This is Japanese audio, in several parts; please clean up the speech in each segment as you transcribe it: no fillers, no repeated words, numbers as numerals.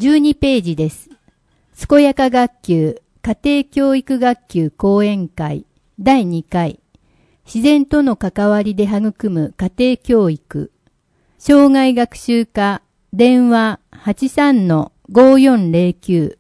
12ページです。健やか学級家庭教育学級講演会第2回自然との関わりで育む家庭教育障害学習課電話 83-5409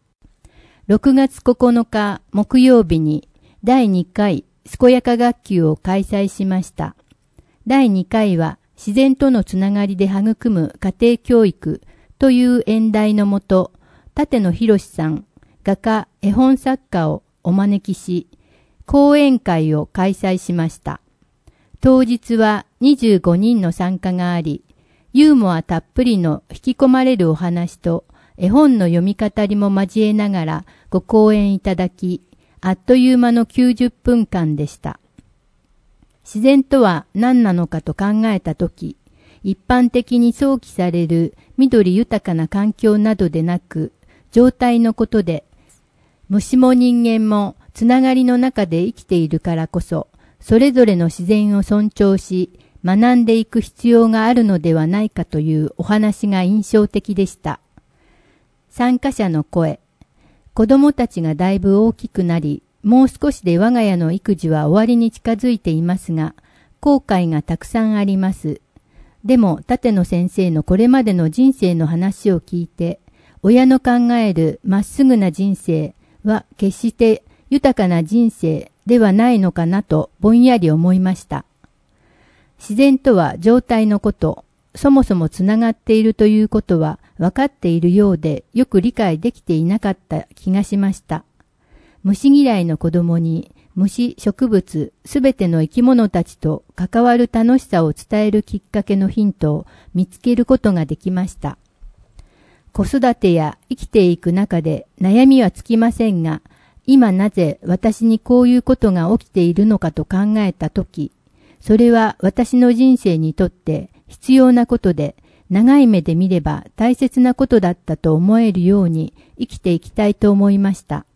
6月9日木曜日に第2回健やか学級を開催しました。第2回は自然とのつながりで育む家庭教育という演題のもと、立野博さん、画家、絵本作家をお招きし、講演会を開催しました。当日は25人の参加があり、ユーモアたっぷりの引き込まれるお話と、絵本の読み語りも交えながらご講演いただき、あっという間の90分間でした。自然とは何なのかと考えたとき、一般的に想起される緑豊かな環境などでなく、状態のことで、虫も人間もつながりの中で生きているからこそ、それぞれの自然を尊重し、学んでいく必要があるのではないかというお話が印象的でした。参加者の声。子供たちがだいぶ大きくなり、もう少しで我が家の育児は終わりに近づいていますが、後悔がたくさんあります。でも、立野先生のこれまでの人生の話を聞いて、親の考えるまっすぐな人生は決して豊かな人生ではないのかなとぼんやり思いました。自然とは状態のこと、そもそもつながっているということは分かっているようでよく理解できていなかった気がしました。虫嫌いの子供に虫、植物、すべての生き物たちと関わる楽しさを伝えるきっかけのヒントを見つけることができました。子育てや生きていく中で悩みはつきませんが、今なぜ私にこういうことが起きているのかと考えたとき、それは私の人生にとって必要なことで、長い目で見れば大切なことだったと思えるように生きていきたいと思いました。